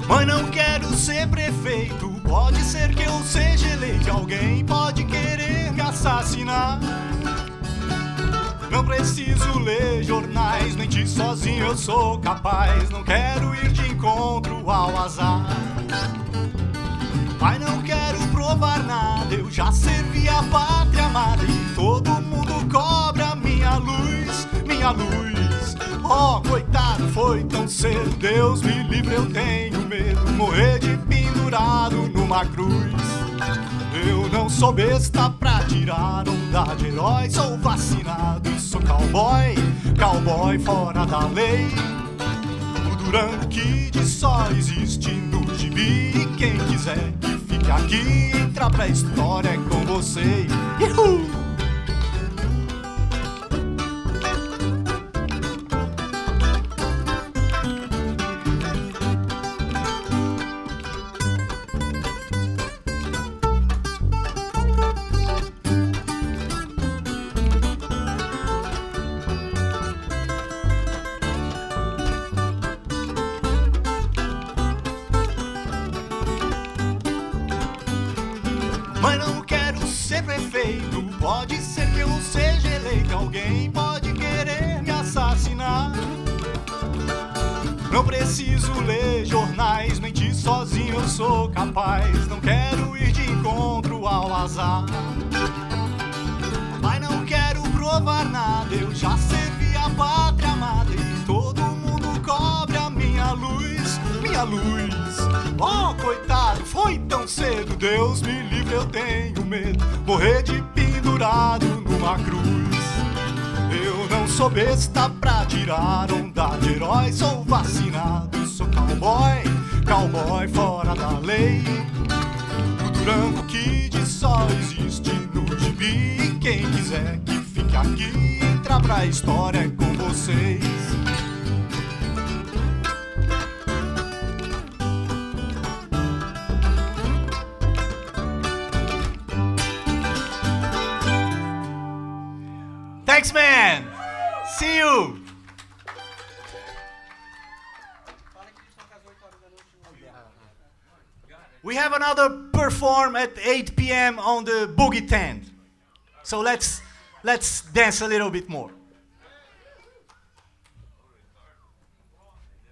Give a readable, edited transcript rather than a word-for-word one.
Mas não quero ser prefeito. Pode ser que eu seja eleito. Alguém pode querer me assassinar. Não preciso ler jornais, mentir sozinho eu sou capaz. Não quero ir de encontro ao azar. Mas não quero provar nada, eu já servi a pátria amada. E todo mundo cobra minha luz, minha luz. Oh, coitado, foi tão cedo, Deus me livre, eu tenho medo. Morrer de pendurado numa cruz. Eu não sou besta pra tirar onda de herói. Sou vacinado e sou cowboy, cowboy fora da lei. O Durango Kid só existe no gibi. E quem quiser que fique aqui, entra pra história com você. Uhul! Mas não quero ser prefeito. Pode ser que eu seja eleito. Alguém pode querer me assassinar. Não preciso ler jornais, mentir sozinho eu sou capaz. Não quero ir de encontro ao azar. Mas não quero provar nada, eu já servi a pátria amada. E todo mundo cobra minha luz, minha luz. Oh, coitado, foi tão cedo, Deus me livre, eu tenho medo. Morrer de pendurado numa cruz. Eu não sou besta pra tirar onda de herói. Sou vacinado, sou cowboy, cowboy fora da lei. O Durango Kid só existe no gibi. E quem quiser que fique aqui, entra pra história com vocês. Thanks, man. See you. We have another perform at 8 p.m. on the Boogie Tent. So let's dance a little bit more.